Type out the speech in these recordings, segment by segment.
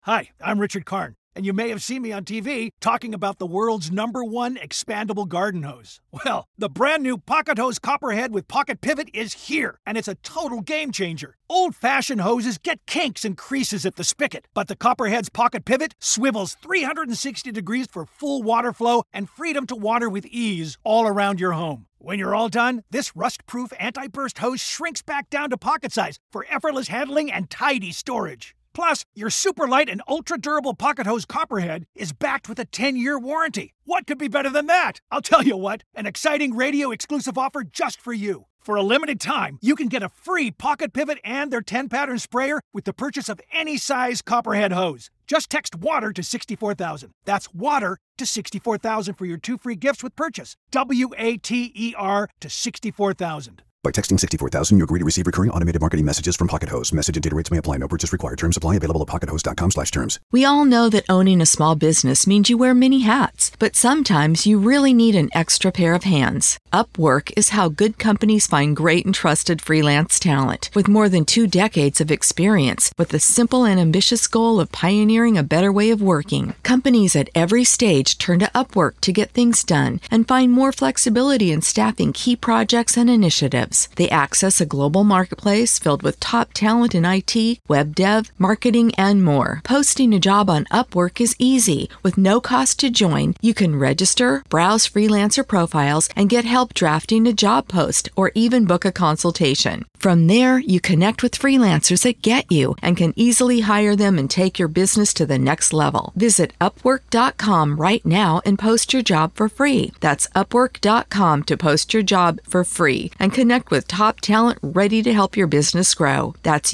Hi, I'm Richard Karn, and you may have seen me on TV talking about the world's #1 expandable garden hose. Well, the brand new Pocket Hose Copperhead with Pocket Pivot is here, and it's a total game changer. Old-fashioned hoses get kinks and creases at the spigot, but the Copperhead's Pocket Pivot swivels 360 degrees for full water flow and freedom to water with ease all around your home. When you're all done, this rust-proof anti-burst hose shrinks back down to pocket size for effortless handling and tidy storage. Plus, your super light and ultra-durable Pocket Hose Copperhead is backed with a 10-year warranty. What could be better than that? I'll tell you what, an exciting radio-exclusive offer just for you. For a limited time, you can get a free Pocket Pivot and their 10-pattern sprayer with the purchase of any size Copperhead hose. Just text WATER to 64,000. That's WATER to 64,000 for your 2 free gifts with purchase. WATER to 64,000. By texting 64,000, you agree to receive recurring automated marketing messages from Pocket Hose. Message and data rates may apply. No purchase required. Terms apply. Available at pockethose.com/terms. We all know that owning a small business means you wear many hats, but sometimes you really need an extra pair of hands. Upwork is how good companies find great and trusted freelance talent. With more than 2 decades of experience, with the simple and ambitious goal of pioneering a better way of working, companies at every stage turn to Upwork to get things done and find more flexibility in staffing key projects and initiatives. They access a global marketplace filled with top talent in IT, web dev, marketing, and more. Posting a job on Upwork is easy. With no cost to join, you can register, browse freelancer profiles, and get help drafting a job post or even book a consultation. From there, you connect with freelancers that get you and can easily hire them and take your business to the next level. Visit Upwork.com right now and post your job for free. That's Upwork.com to post your job for free and connect with top talent ready to help your business grow. That's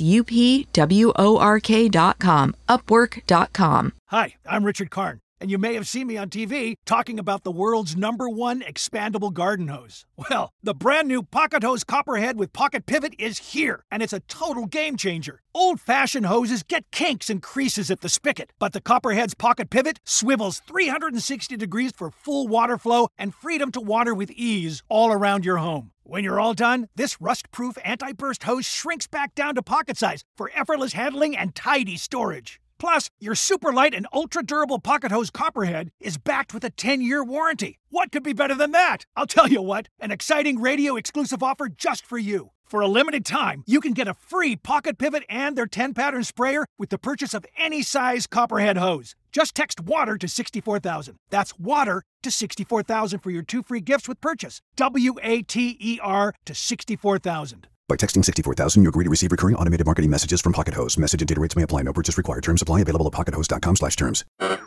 UPWORK.com, Upwork.com. Hi, I'm Richard Karn, and you may have seen me on TV talking about the world's #1 expandable garden hose. Well, the brand new Pocket Hose Copperhead with Pocket Pivot is here, and it's a total game changer. Old-fashioned hoses get kinks and creases at the spigot, but the Copperhead's Pocket Pivot swivels 360 degrees for full water flow and freedom to water with ease all around your home. When you're all done, this rust-proof anti-burst hose shrinks back down to pocket size for effortless handling and tidy storage. Plus, your super light and ultra-durable Pocket Hose Copperhead is backed with a 10-year warranty. What could be better than that? I'll tell you what, an exciting radio-exclusive offer just for you. For a limited time, you can get a free Pocket Pivot and their 10-pattern sprayer with the purchase of any size Copperhead hose. Just text WATER to 64,000. That's WATER to 64,000 for your 2 free gifts with purchase. WATER to 64,000. By texting 64,000, you agree to receive recurring automated marketing messages from Pocket Hose. Message and data rates may apply. No purchase required. Terms apply. Available at pockethose.com/terms.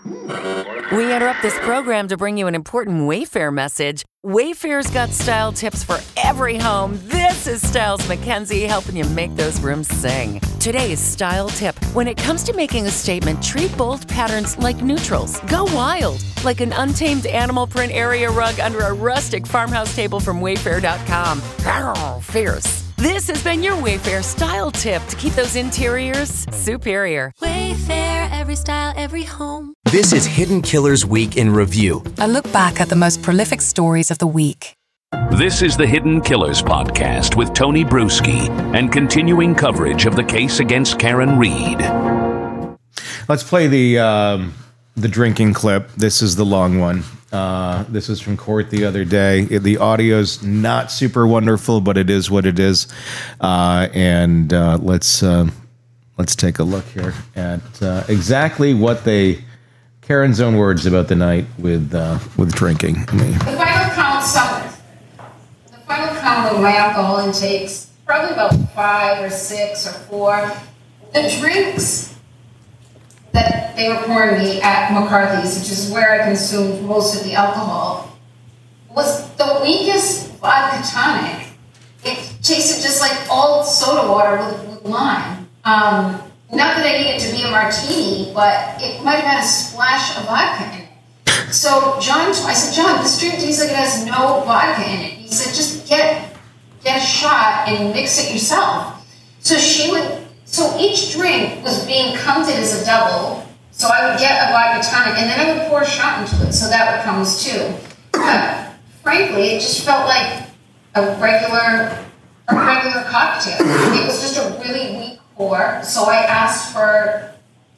We interrupt this program to bring you an important Wayfair message. Wayfair's got style tips for every home. This is Styles McKenzie helping you make those rooms sing. Today's style tip. When it comes to making a statement, treat bold patterns like neutrals. Go wild, like an untamed animal print area rug under a rustic farmhouse table from Wayfair.com. Arr, fierce. This has been your Wayfair style tip to keep those interiors superior. Wayfair, every style, every home. This is Hidden Killers Week in Review. A look back at the most prolific stories of the week. This is the Hidden Killers podcast with Tony Bruschi and continuing coverage of the case against Karen Read. Let's play the drinking clip. This is the long one. This was from court the other day. The audio's not super wonderful, but it is what it is. Let's take a look here at exactly what Karen's own words about the night with drinking. The final count summed. The final count of my alcohol intakes, probably about 5 or 6 or 4. The drinks that they were pouring me at McCarthy's, which is where I consumed most of the alcohol, was the weakest vodka tonic. It tasted just like old soda water with lime. Not that I need it to be a martini, but it might have had a splash of vodka in it. So I said, John, this drink tastes like it has no vodka in it. He said, just get a shot and mix it yourself. So each drink was being counted as a double. So I would get a vodka tonic, and then I would pour a shot into it, so that would count as 2. Frankly, it just felt like a regular cocktail. It was just a really weak pour, so I asked for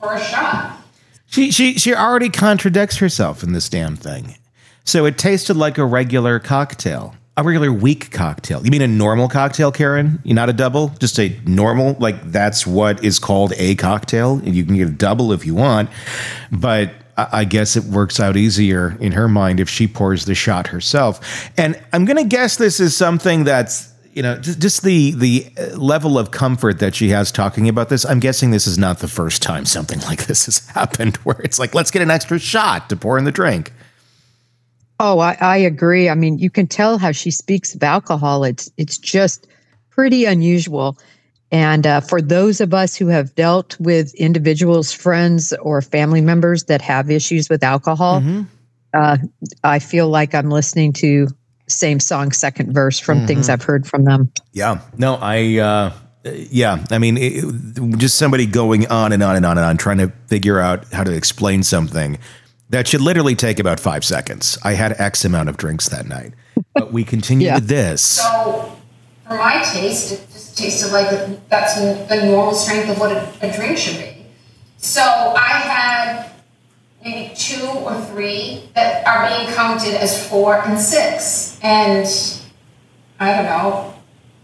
for a shot. She already contradicts herself in this damn thing. So it tasted like a regular cocktail. A regular weak cocktail. You mean a normal cocktail, Karen? You're not a double? Just a normal? Like, that's what is called a cocktail? And you can get a double if you want. But I guess it works out easier in her mind if she pours the shot herself. And I'm going to guess this is something that's, just the level of comfort that she has talking about this. I'm guessing this is not the first time something like this has happened, where it's like, let's get an extra shot to pour in the drink. Oh, I agree. I mean, you can tell how she speaks of alcohol. It's just pretty unusual. And for those of us who have dealt with individuals, friends, or family members that have issues with alcohol, I feel like I'm listening to same song, second verse from things I've heard from them. Yeah. No, I mean, just somebody going on and on and on and on, trying to figure out how to explain something that should literally take about 5 seconds. I had X amount of drinks that night, but we continue with this. So for my taste, it just tasted like that's the normal strength of what a drink should be. So I had maybe 2 or 3 that are being counted as 4 and 6. And I don't know.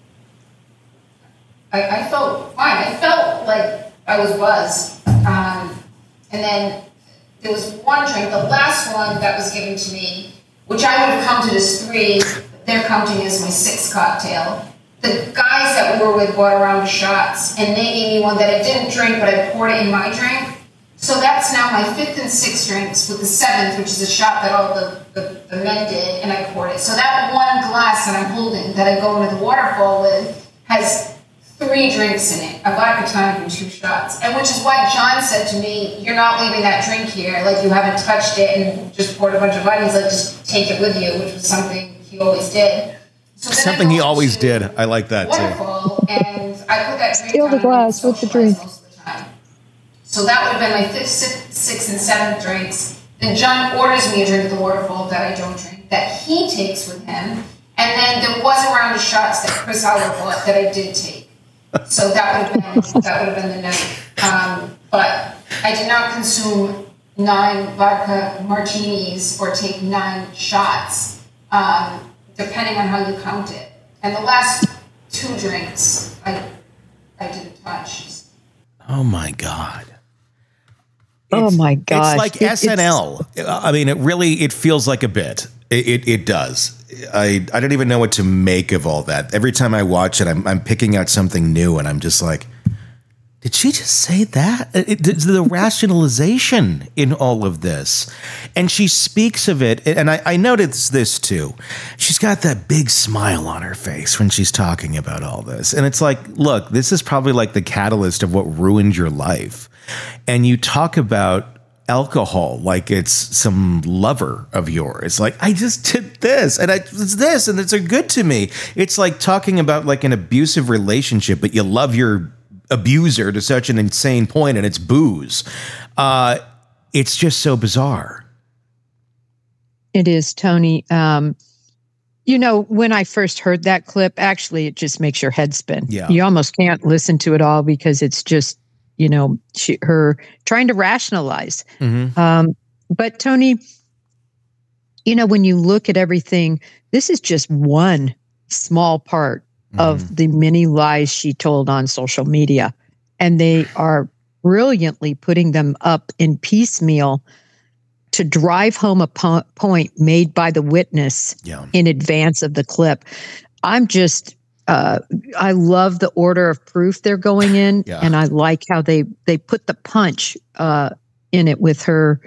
I felt fine. I felt like I was buzzed. And then there was one drink, the last one that was given to me, which I would have counted as 3, but they're counting as my 6th cocktail. The guys that we were with brought around the shots, and they gave me one that I didn't drink, but I poured it in my drink. So that's now my 5th and 6th drinks, with the 7th, which is a shot that all the men did, and I poured it. So that one glass that I'm holding, that I go into the waterfall with, has 3 drinks in it, a vodka tonic and 2 shots. And which is why John said to me, you're not leaving that drink here, like you haven't touched it and just poured a bunch of vodka. He's like, just take it with you, which was something he always did. So something he always did. I like that too. And I put that drink Steal the glass with the drink. Most of the time. So that would have been my 5th, 6th, and 7th drinks. Then John orders me a drink at the waterfall that I don't drink, that he takes with him. And then there was a round of shots that Chris Howard bought that I did take. So that would have been the night. But I did not consume 9 vodka martinis or take 9 shots, depending on how you count it. And the last 2 drinks, I didn't touch. Oh my God. Oh my God. It's like SNL. I mean, it feels like a bit. It does. I don't even know what to make of all that. Every time I watch it, I'm picking out something new, and I'm just like, did she just say that? The rationalization in all of this. And she speaks of it, and I noticed this too. She's got that big smile on her face when she's talking about all this. And it's like, look, this is probably like the catalyst of what ruined your life. And you talk about alcohol like it's some lover of yours. Like, I just did this, and it's this, and it's good to me. It's like talking about like an abusive relationship, but you love your abuser to such an insane point, and it's booze. It's just so bizarre. It is, Tony. When I first heard that clip, actually, it just makes your head spin. Yeah. You almost can't listen to it all because it's just, her trying to rationalize. But Tony, when you look at everything, this is just one small part of the many lies she told on social media. And they are brilliantly putting them up in piecemeal to drive home a point made by the witness in advance of the clip. I'm just... I love the order of proof they're going in, and I like how they put the punch in it with her,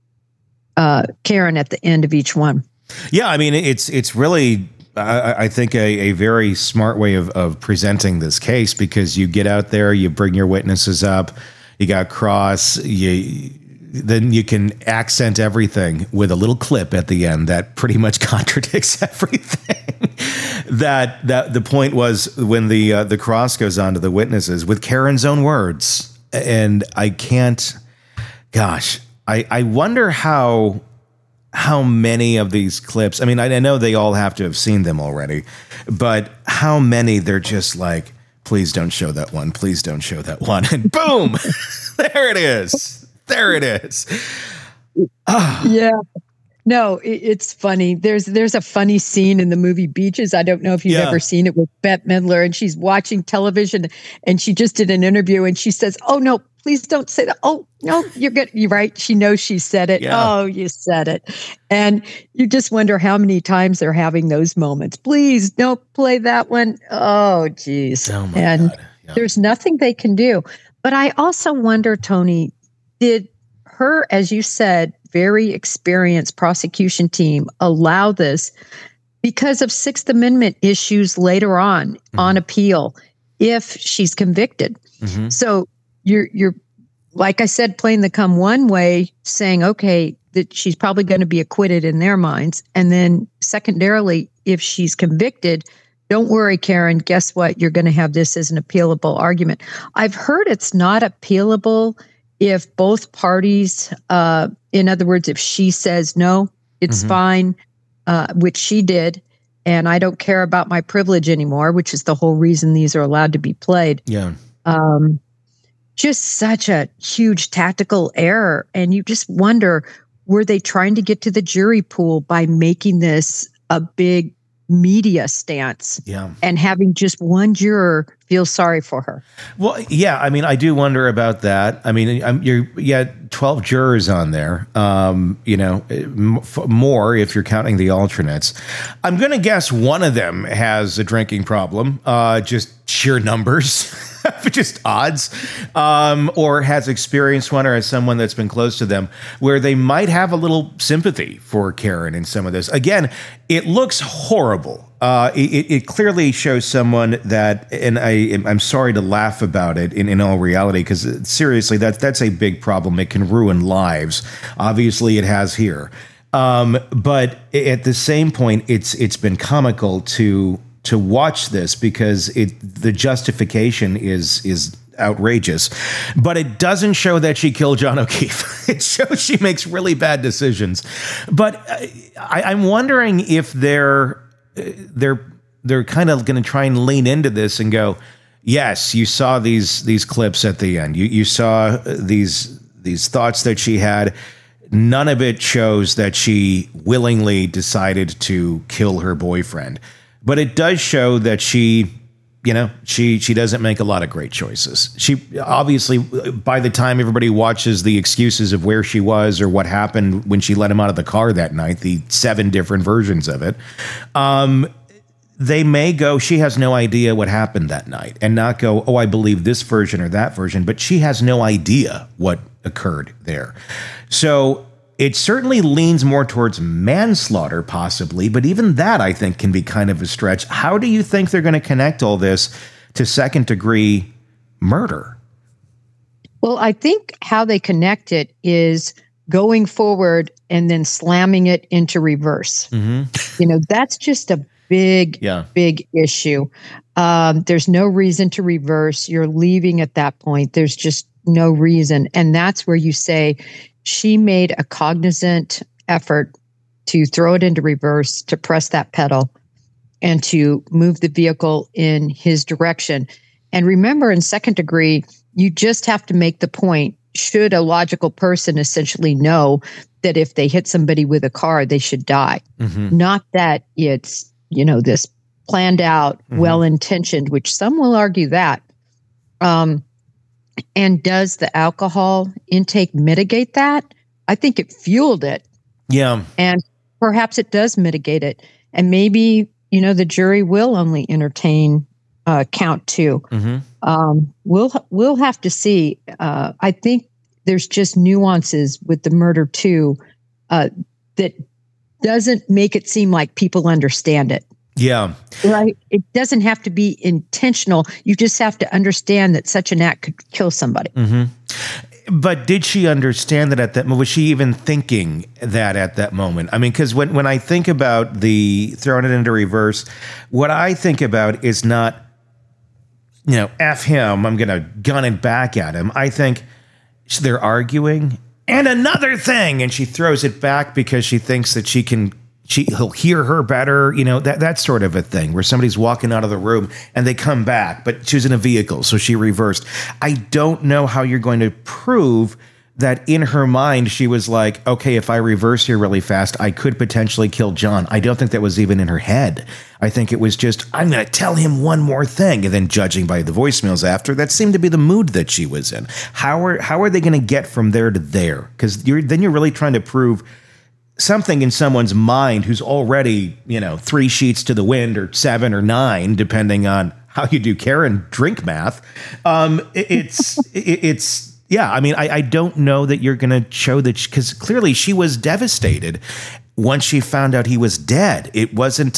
Karen, at the end of each one. Yeah, I mean, it's really, I think, a very smart way of presenting this case, because you get out there, you bring your witnesses up, you got cross, then you can accent everything with a little clip at the end that pretty much contradicts everything. that the point was when the cross goes on to the witnesses with Karen's own words. And I can't, gosh, I wonder how many of these clips, I mean, I know they all have to have seen them already, but how many they're just like, please don't show that one. Please don't show that one. And boom, There it is. There it is. Yeah. No, it's funny. There's a funny scene in the movie Beaches. I don't know if you've ever seen it with Bette Midler, and she's watching television, and she just did an interview, and she says, "Oh no, please don't say that. Oh no, you're good. You're right." She knows she said it. Yeah. Oh, you said it, and you just wonder how many times they're having those moments. Please don't play that one. Oh, geez. Oh my God. Yeah. There's nothing they can do. But I also wonder, Tony, did her, as you said, very experienced prosecution team allow this because of Sixth Amendment issues later on appeal if she's convicted? Mm-hmm. So you're like I said, playing the come one way, saying, okay, that she's probably going to be acquitted in their minds. And then secondarily, if she's convicted, don't worry, Karen, guess what? You're going to have this as an appealable argument. I've heard it's not appealable if both parties, in other words, if she says, no, it's fine, which she did, and I don't care about my privilege anymore, which is the whole reason these are allowed to be played. Yeah. Just such a huge tactical error. And you just wonder, were they trying to get to the jury pool by making this a big media stance and having just one juror feel sorry for her? Well, yeah, I mean, I do wonder about that. I mean, you had 12 jurors on there, more if you're counting the alternates. I'm going to guess one of them has a drinking problem, just sheer numbers. Just odds, or has experienced one, or has someone that's been close to them where they might have a little sympathy for Karen in some of this. Again, it looks horrible. It clearly shows someone that, and I'm sorry to laugh about it in all reality, because seriously, that's a big problem. It can ruin lives. Obviously, it has here. But at the same point, it's been comical to watch this, because the justification is outrageous, but it doesn't show that she killed John O'Keefe. It shows she makes really bad decisions. But I'm wondering if they're kind of going to try and lean into this and go, yes, you saw these clips at the end. You saw these thoughts that she had. None of it shows that she willingly decided to kill her boyfriend. But it does show that she doesn't make a lot of great choices. She obviously, by the time everybody watches the excuses of where she was or what happened when she let him out of the car that night, the 7 different versions of it, they may go, she has no idea what happened that night, and not go, oh, I believe this version or that version, but she has no idea what occurred there. So it certainly leans more towards manslaughter, possibly, but even that, I think, can be kind of a stretch. How do you think they're going to connect all this to second-degree murder? Well, I think how they connect it is going forward and then slamming it into reverse. Mm-hmm. That's just a big issue. There's no reason to reverse. You're leaving at that point. There's just no reason. And that's where you say, she made a cognizant effort to throw it into reverse, to press that pedal, and to move the vehicle in his direction. And remember, in second degree, you just have to make the point, should a logical person essentially know that if they hit somebody with a car, they should die. Mm-hmm. Not that it's, this planned out, well-intentioned, which some will argue that. And does the alcohol intake mitigate that? I think it fueled it. Yeah. And perhaps it does mitigate it. And maybe, the jury will only entertain count 2. Mm-hmm. We'll have to see. I think there's just nuances with the murder 2 that doesn't make it seem like people understand it. Yeah. Right. It doesn't have to be intentional. You just have to understand that such an act could kill somebody. Mm-hmm. But did she understand that at that moment? Was she even thinking that at that moment? I mean, because when I think about the throwing it into reverse, what I think about is not, F him, I'm going to gun it back at him. I think they're arguing, and another thing, and she throws it back because she thinks that she can he'll hear her better, that sort of a thing, where somebody's walking out of the room and they come back, but she was in a vehicle, so she reversed. I don't know how you're going to prove that in her mind she was like, okay, if I reverse here really fast, I could potentially kill John. I don't think that was even in her head. I think it was just, I'm going to tell him one more thing. And then judging by the voicemails after, that seemed to be the mood that she was in. How are they going to get from there to there? Because you're really trying to prove something in someone's mind who's already, 3 sheets to the wind, or 7 or 9, depending on how you do Karen drink math. Yeah, I mean, I don't know that you're going to show that, because clearly she was devastated once she found out he was dead. It wasn't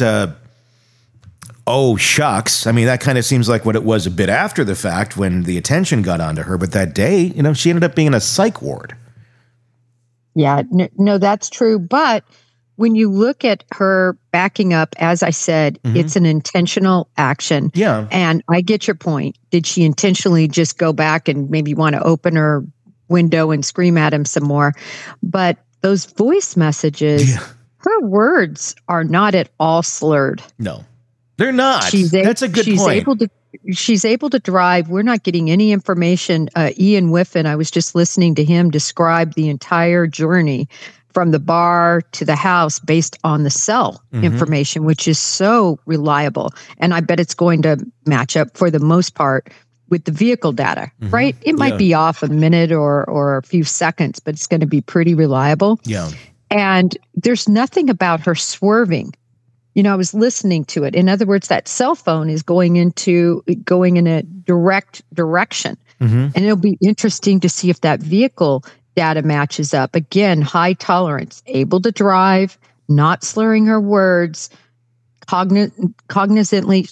oh, shucks. I mean, that kind of seems like what it was a bit after the fact when the attention got onto her. But that day, she ended up being in a psych ward. Yeah, no, that's true. But when you look at her backing up, as I said, it's an intentional action. Yeah. And I get your point. Did she intentionally just go back and maybe want to open her window and scream at him some more? But those voice messages, her words are not at all slurred. No, they're not. That's a good point. She's able to drive. We're not getting any information. Ian Whiffen, I was just listening to him describe the entire journey from the bar to the house based on the cell information, which is so reliable. And I bet it's going to match up for the most part with the vehicle data, right? It might be off a minute or a few seconds, but it's going to be pretty reliable. Yeah. And there's nothing about her swerving. I was listening to it. In other words, that cell phone is going in a direct direction. And it'll be interesting to see if that vehicle data matches up. Again, high tolerance, able to drive, not slurring her words, cognizantly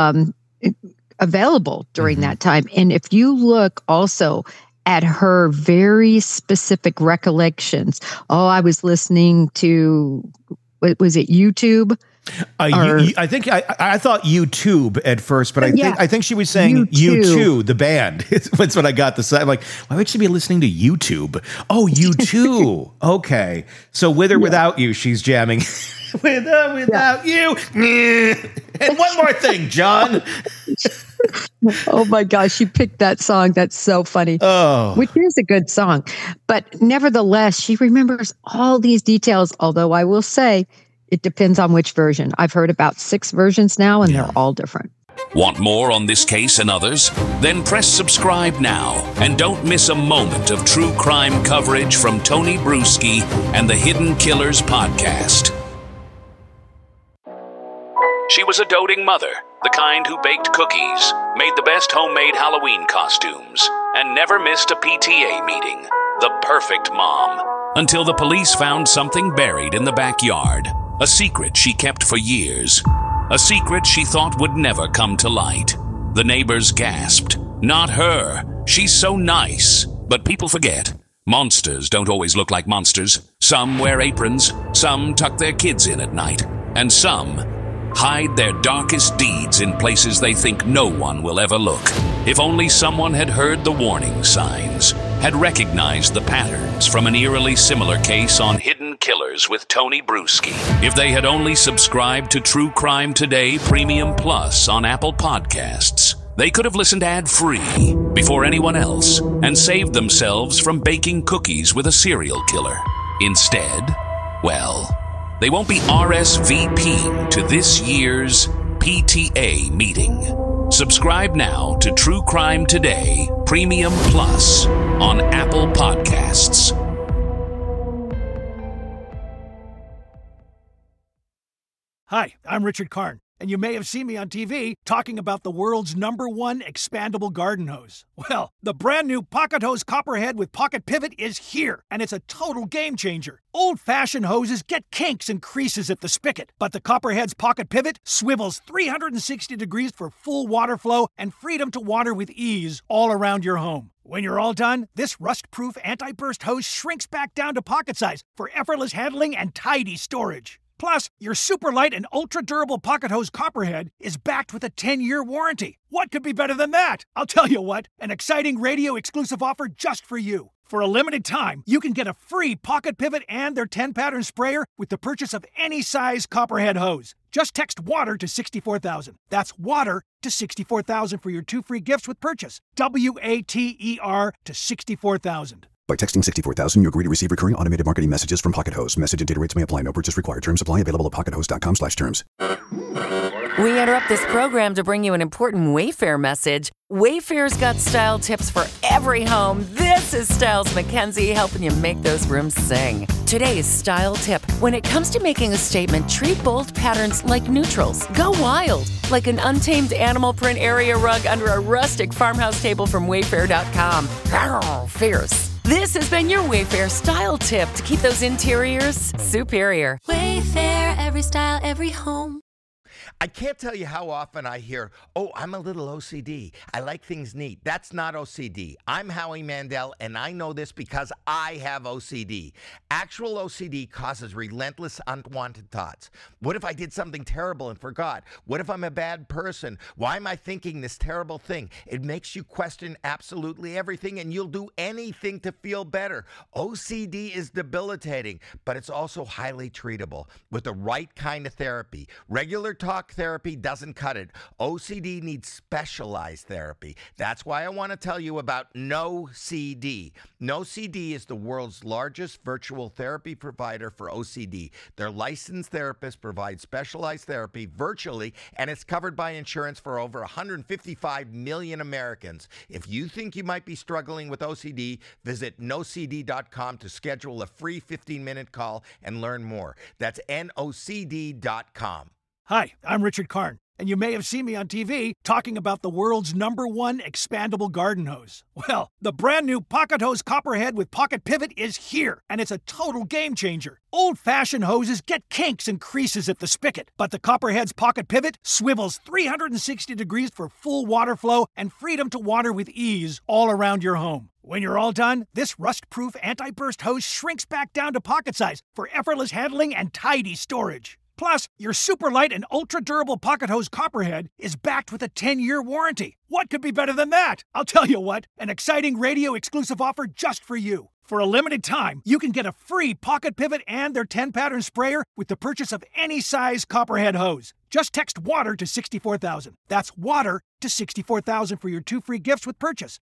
available during that time. And if you look also at her very specific recollections, I was listening to, was it YouTube? I think I thought YouTube at first, but I think she was saying U2, the band. That's what I got. I'm like, why would she be listening to YouTube? Oh, U2. Okay, so with or without you, she's jamming. Without you. And one more thing, John. Oh my gosh, she picked that song. That's so funny. Oh, which is a good song, but nevertheless, she remembers all these details. Although I will say, it depends on which version. I've heard about 6 versions now, and they're all different. Want more on this case and others? Then press subscribe now and don't miss a moment of true crime coverage from Tony Bruschi and the Hidden Killers podcast. She was a doting mother, the kind who baked cookies, made the best homemade Halloween costumes, and never missed a PTA meeting. The perfect mom. Until the police found something buried in the backyard. A secret she kept for years. A secret she thought would never come to light. The neighbors gasped. Not her. She's so nice. But people forget. Monsters don't always look like monsters. Some wear aprons. Some tuck their kids in at night. And some hide their darkest deeds in places they think no one will ever look. If only someone had heard the warning signs, had recognized the patterns from an eerily similar case on Hidden Killers with Tony Bruschi. If they had only subscribed to True Crime Today Premium Plus on Apple Podcasts, they could have listened ad-free before anyone else and saved themselves from baking cookies with a serial killer. Instead, well, they won't be RSVPing to this year's PTA meeting. Subscribe now to True Crime Today Premium Plus on Apple Podcasts. Hi, I'm Richard Karn, and you may have seen me on TV talking about the world's #1 expandable garden hose. Well, the brand new Pocket Hose Copperhead with Pocket Pivot is here, and it's a total game changer. Old-fashioned hoses get kinks and creases at the spigot, but the Copperhead's Pocket Pivot swivels 360 degrees for full water flow and freedom to water with ease all around your home. When you're all done, this rust-proof anti-burst hose shrinks back down to pocket size for effortless handling and tidy storage. Plus, your super light and ultra-durable Pocket Hose Copperhead is backed with a 10-year warranty. What could be better than that? I'll tell you what, an exciting radio-exclusive offer just for you. For a limited time, you can get a free Pocket Pivot and their 10-pattern sprayer with the purchase of any size Copperhead hose. Just text WATER to 64,000. That's WATER to 64,000 for your 2 free gifts with purchase. WATER to 64,000. By texting 64,000, you agree to receive recurring automated marketing messages from Pocket Host. Message and data rates may apply. No purchase required. Terms apply. Available at pockethost.com/terms. We interrupt this program to bring you an important Wayfair message. Wayfair's got style tips for every home. This is Styles McKenzie helping you make those rooms sing. Today's style tip. When it comes to making a statement, treat bold patterns like neutrals. Go wild, like an untamed animal print area rug under a rustic farmhouse table from Wayfair.com. Arr, fierce. This has been your Wayfair style tip to keep those interiors superior. Wayfair, every style, every home. I can't tell you how often I hear, oh, I'm a little OCD. I like things neat. That's not OCD. I'm Howie Mandel, and I know this because I have OCD. Actual OCD causes relentless, unwanted thoughts. What if I did something terrible and forgot? What if I'm a bad person? Why am I thinking this terrible thing? It makes you question absolutely everything, and you'll do anything to feel better. OCD is debilitating, but it's also highly treatable with the right kind of therapy. Regular talk therapy doesn't cut it. OCD needs specialized therapy. That's why I want to tell you about NoCD. NoCD is the world's largest virtual therapy provider for OCD. Their licensed therapists provide specialized therapy virtually, and it's covered by insurance for over 155 million Americans. If you think you might be struggling with OCD, visit nocd.com to schedule a free 15-minute call and learn more. That's nocd.com. Hi, I'm Richard Karn, and you may have seen me on TV talking about the world's #1 expandable garden hose. Well, the brand new Pocket Hose Copperhead with Pocket Pivot is here, and it's a total game changer. Old-fashioned hoses get kinks and creases at the spigot, but the Copperhead's Pocket Pivot swivels 360 degrees for full water flow and freedom to water with ease all around your home. When you're all done, this rust-proof anti-burst hose shrinks back down to pocket size for effortless handling and tidy storage. Plus, your super light and ultra-durable Pocket Hose Copperhead is backed with a 10-year warranty. What could be better than that? I'll tell you what, an exciting radio-exclusive offer just for you. For a limited time, you can get a free Pocket Pivot and their 10-pattern sprayer with the purchase of any size Copperhead hose. Just text WATER to 64,000. That's WATER to 64,000 for your 2 free gifts with purchase.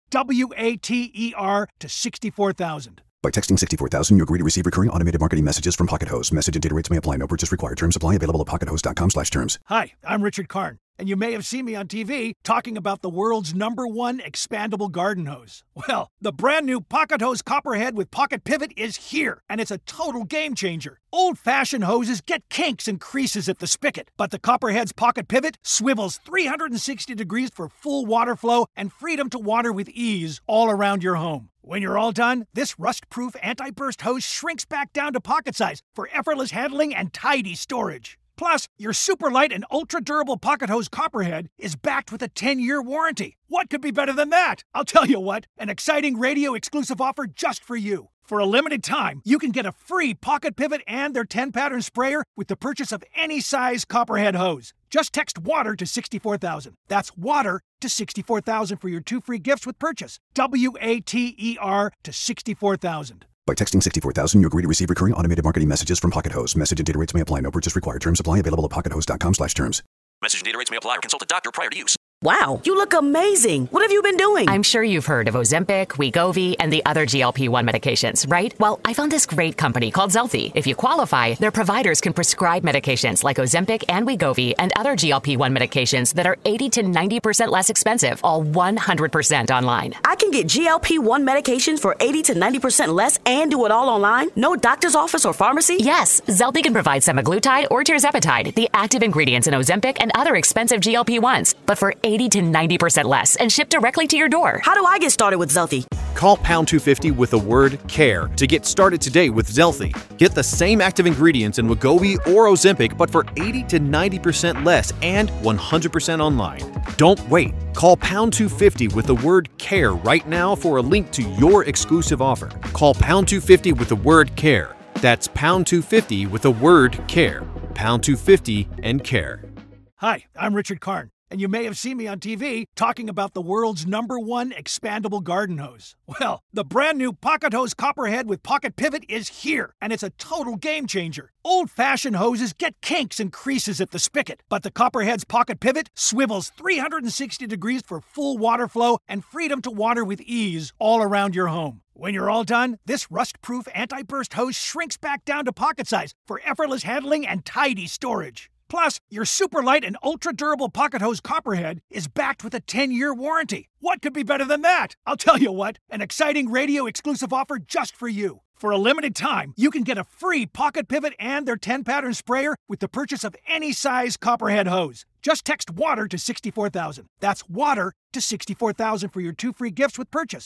WATER to 64,000. By texting 64,000, you agree to receive recurring automated marketing messages from Pocket Host. Message and data rates may apply. No purchase required. Terms apply. Available at pockethost.com/terms. Hi, I'm Richard Karn, and you may have seen me on TV talking about the world's #1 expandable garden hose. Well, the brand new Pocket Hose Copperhead with Pocket Pivot is here, and it's a total game changer. Old-fashioned hoses get kinks and creases at the spigot, but the Copperhead's Pocket Pivot swivels 360 degrees for full water flow and freedom to water with ease all around your home. When you're all done, this rust-proof anti-burst hose shrinks back down to pocket size for effortless handling and tidy storage. Plus, your super light and ultra-durable Pocket Hose Copperhead is backed with a 10-year warranty. What could be better than that? I'll tell you what, an exciting radio-exclusive offer just for you. For a limited time, you can get a free Pocket Pivot and their 10-pattern sprayer with the purchase of any size Copperhead hose. Just text WATER to 64,000. That's WATER to 64,000 for your 2 free gifts with purchase. WATER to 64,000. By texting 64,000, you agree to receive recurring automated marketing messages from Pocket Host. Message and data rates may apply. No purchase required. Terms apply. Available at pockethost.com/terms. Message and data rates may apply or consult a doctor prior to use. Wow, you look amazing. What have you been doing? I'm sure you've heard of Ozempic, Wegovy, and the other GLP-1 medications, right? Well, I found this great company called Zelfie. If you qualify, their providers can prescribe medications like Ozempic and Wegovy and other GLP-1 medications that are 80 to 90% less expensive, all 100% online. I can get GLP-1 medications for 80 to 90% less and do it all online? No doctor's office or pharmacy? Yes, Zelfie can provide semaglutide or tirzepatide, the active ingredients in Ozempic and other expensive GLP-1s, but for 80 to 90% less and shipped directly to your door. How do I get started with Zelfie? Call pound 250 with the word CARE to get started today with Zelfie. Get the same active ingredients in Wegovy or Ozempic, but for 80 to 90% less and 100% online. Don't wait. Call pound 250 with the word CARE right now for a link to your exclusive offer. Call pound 250 with the word CARE. That's pound 250 with the word CARE. Pound 250 and CARE. Hi, I'm Richard Karn, and you may have seen me on TV talking about the world's #1 expandable garden hose. Well, the brand new Pocket Hose Copperhead with Pocket Pivot is here, and it's a total game changer. Old-fashioned hoses get kinks and creases at the spigot, but the Copperhead's Pocket Pivot swivels 360 degrees for full water flow and freedom to water with ease all around your home. When you're all done, this rust-proof anti-burst hose shrinks back down to pocket size for effortless handling and tidy storage. Plus, your super light and ultra-durable Pocket Hose Copperhead is backed with a 10-year warranty. What could be better than that? I'll tell you what, an exciting radio-exclusive offer just for you. For a limited time, you can get a free Pocket Pivot and their 10-pattern sprayer with the purchase of any size Copperhead hose. Just text WATER to 64,000. That's WATER to 64,000 for your 2 free gifts with purchase.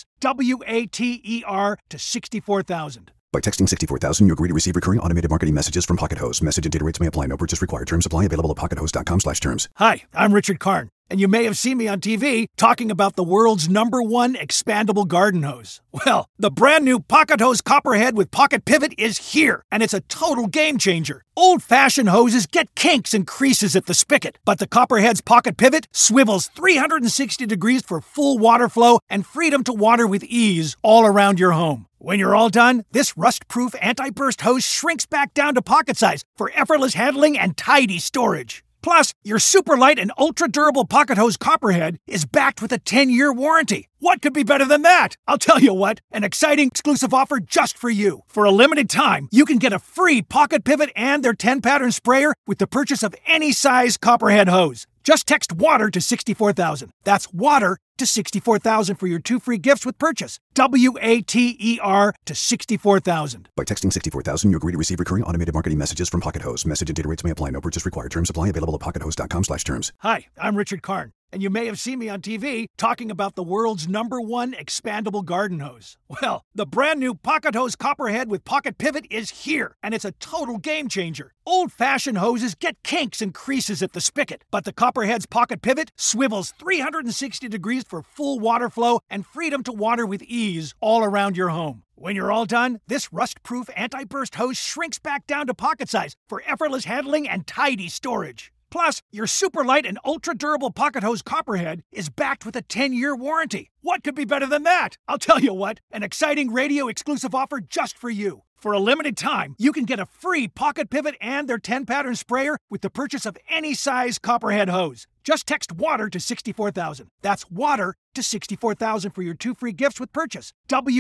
WATER to 64,000. By texting 64,000, you agree to receive recurring automated marketing messages from Pocket Hose. Message and data rates may apply. No purchase required. Terms apply. Available at pockethose.com/terms. Hi, I'm Richard Karn, and you may have seen me on TV talking about the world's #1 expandable garden hose. Well, the brand new Pocket Hose Copperhead with Pocket Pivot is here, and it's a total game changer. Old-fashioned hoses get kinks and creases at the spigot, but the Copperhead's Pocket Pivot swivels 360 degrees for full water flow and freedom to water with ease all around your home. When you're all done, this rust-proof anti-burst hose shrinks back down to pocket size for effortless handling and tidy storage. Plus, your super light and ultra-durable Pocket Hose Copperhead is backed with a 10-year warranty. What could be better than that? I'll tell you what, an exciting exclusive offer just for you. For a limited time, you can get a free Pocket Pivot and their 10-pattern sprayer with the purchase of any size Copperhead hose. Just text WATER to 64,000. That's WATER to 64,000 for your 2 free gifts with purchase. WATER to 64,000. By texting 64,000, you agree to receive recurring automated marketing messages from Pocket Hose. Message and data rates may apply. No purchase required. Terms apply. Available at pockethose.com/terms. Hi, I'm Richard Karn, and you may have seen me on TV talking about the world's #1 expandable garden hose. Well, the brand new Pocket Hose Copperhead with Pocket Pivot is here, and it's a total game changer. Old-fashioned hoses get kinks and creases at the spigot, but the Copperhead's Pocket Pivot swivels 360 degrees for full water flow and freedom to water with ease all around your home. When you're all done, this rust-proof anti-burst hose shrinks back down to pocket size for effortless handling and tidy storage. Plus, your super light and ultra-durable Pocket Hose Copperhead is backed with a 10-year warranty. What could be better than that? I'll tell you what, an exciting radio-exclusive offer just for you. For a limited time, you can get a free Pocket Pivot and their 10-pattern sprayer with the purchase of any size Copperhead hose. Just text WATER to 64,000. That's WATER to 64,000 for your 2 free gifts with purchase.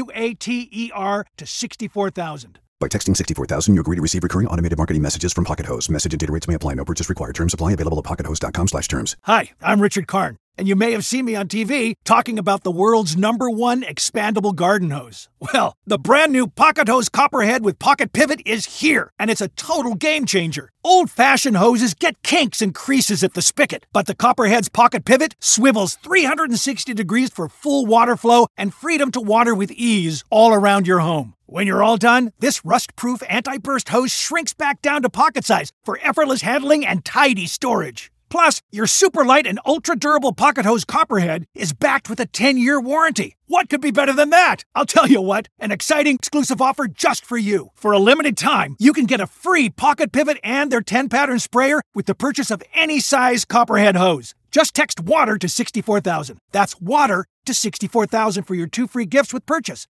WATER to 64,000. By texting 64,000, you agree to receive recurring automated marketing messages from Pocket Hose. Message and data rates may apply. No purchase required. Terms apply. Available at pockethose.com/terms. Hi, I'm Richard Karn, and you may have seen me on TV talking about the world's #1 expandable garden hose. Well, the brand new Pocket Hose Copperhead with Pocket Pivot is here, and it's a total game changer. Old-fashioned hoses get kinks and creases at the spigot, but the Copperhead's Pocket Pivot swivels 360 degrees for full water flow and freedom to water with ease all around your home. When you're all done, this rust-proof anti-burst hose shrinks back down to pocket size for effortless handling and tidy storage. Plus, your super light and ultra-durable Pocket Hose Copperhead is backed with a 10-year warranty. What could be better than that? I'll tell you what, an exciting exclusive offer just for you. For a limited time, you can get a free Pocket Pivot and their 10-pattern sprayer with the purchase of any size Copperhead hose. Just text WATER to 64,000. That's WATER to 64,000 for your 2 free gifts with purchase.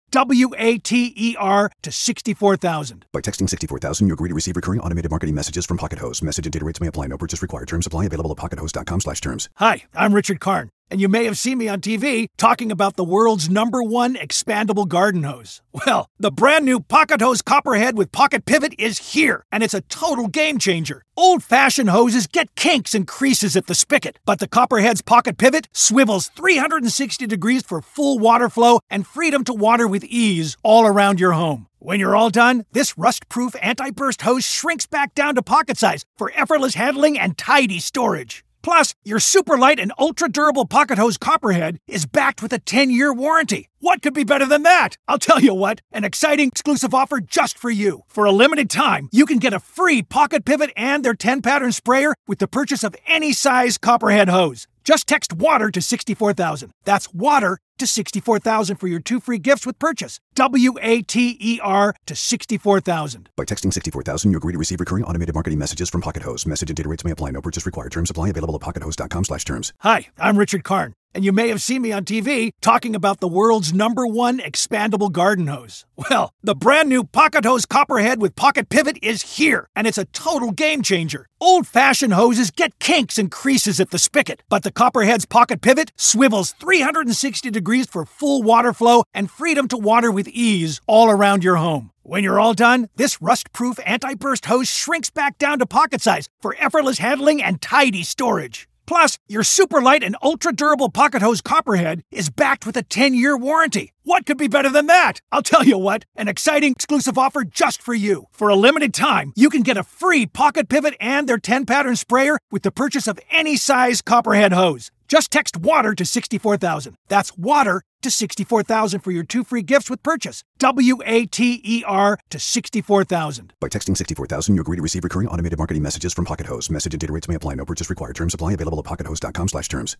WATER to 64,000. By texting 64,000, you agree to receive recurring automated marketing messages from Pocket Hose. Message and data rates may apply. No purchase required. Terms apply. Available at pockethose.com/terms. Hi, I'm Richard Karn, and you may have seen me on TV talking about the world's #1 expandable garden hose. Well, the brand new Pocket Hose Copperhead with Pocket Pivot is here, and it's a total game changer. Old-fashioned hoses get kinks and creases at the spigot, but the Copperhead's Pocket Pivot swivels 360 degrees for full water flow and freedom to water with ease all around your home. When you're all done, this rust-proof anti-burst hose shrinks back down to pocket size for effortless handling and tidy storage. Plus, your super light and ultra-durable Pocket Hose Copperhead is backed with a 10-year warranty. What could be better than that? I'll tell you what, an exciting exclusive offer just for you. For a limited time, you can get a free Pocket Pivot and their 10-pattern sprayer with the purchase of any size Copperhead hose. Just text WATER to 64,000. That's WATER to 64,000 for your 2 free gifts with purchase. WATER to 64,000. By texting 64,000, you agree to receive recurring automated marketing messages from Pocket Host. Message and data rates may apply. No purchase required. Terms apply. Available at pockethost.com/terms. Hi, I'm Richard Karn, and you may have seen me on TV talking about the world's #1 expandable garden hose. Well, the brand new Pocket Hose Copperhead with Pocket Pivot is here, and it's a total game changer. Old-fashioned hoses get kinks and creases at the spigot, but the Copperhead's Pocket Pivot swivels 360 degrees for full water flow and freedom to water with ease all around your home. When you're all done, this rust-proof anti-burst hose shrinks back down to pocket size for effortless handling and tidy storage. Plus, your super light and ultra-durable Pocket Hose Copperhead is backed with a 10-year warranty. What could be better than that? I'll tell you what, an exciting exclusive offer just for you. For a limited time, you can get a free Pocket Pivot and their 10-pattern sprayer with the purchase of any size Copperhead hose. Just text WATER to 64,000. That's WATER to 64,000 for your 2 free gifts with purchase. WATER to 64,000. By texting 64,000, you agree to receive recurring automated marketing messages from Pocket Host. Message and data rates may apply. No purchase required. Terms apply. Available at pockethost.com/terms.